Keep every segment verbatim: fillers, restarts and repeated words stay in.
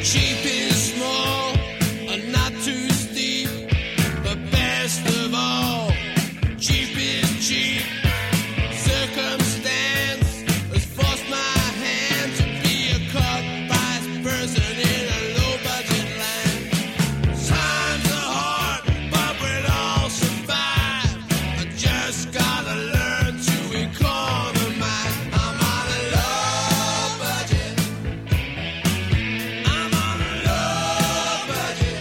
Cheap is small and not too steep, but best of all, cheap is cheap. Circumstance has forced my hand to be a cut-price person in a low-budget land. Times are hard, but we'll all survive. I just gotta learn to economize. I'm on a low budget. I'm on a low budget.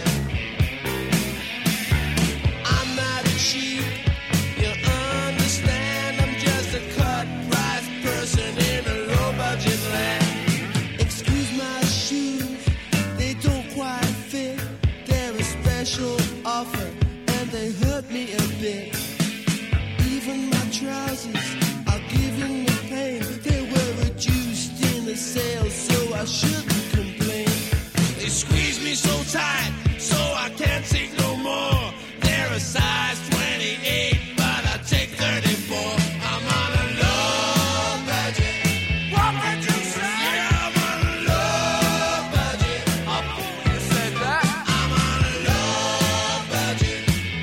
I'm not cheap, you understand. I'm just a cut-price person in a low-budget land. Excuse my shoes, they don't quite fit. They're a special offer and they hurt me a bit. Even my trousers are giving me pain. They were reduced in the sale, so I shouldn't complain. They squeeze me so tight, so I can't take no more. They're a size twenty-eight, but I take thirty-four. I'm on a low budget. What did you say? Yeah, I'm on a low budget. I thought you said that. I'm on a low budget.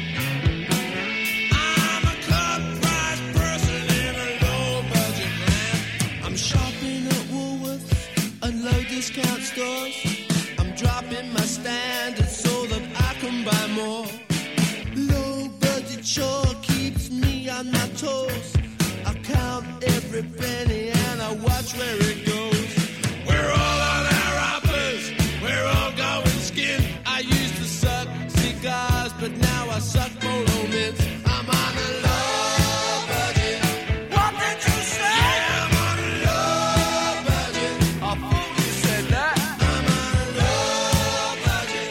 I'm a cut-price person in a low-budget land. I'm shopping at Woolworths and low-discount stores. I'm dropping my standards so that I can buy more. Low-budget sure keeps me on my toes. I count every penny and I watch where it goes. We're all on our uppers, we're all going skin. I used to suck cigars, but now I suck polo mints. I'm on a low budget. What did you say? Yeah, I'm on a low budget. I thought you said that. I'm on a low budget.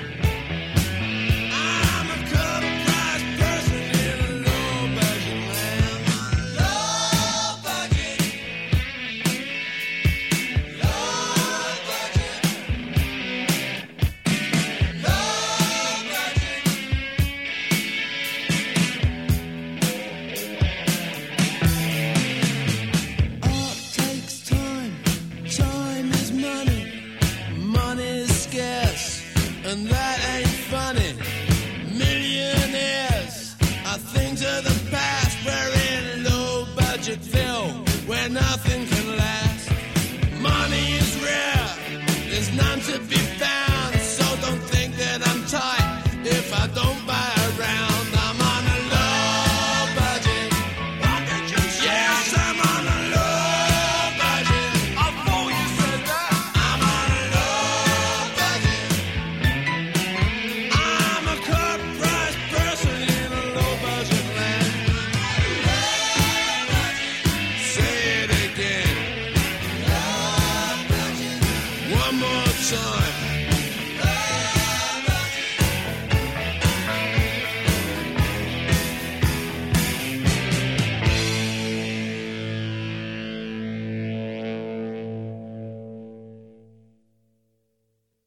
I'm a cut-price person in a low-budget land. Low budget. Low budget. Low budget. Art takes time. Time is money. Money is scarce. And that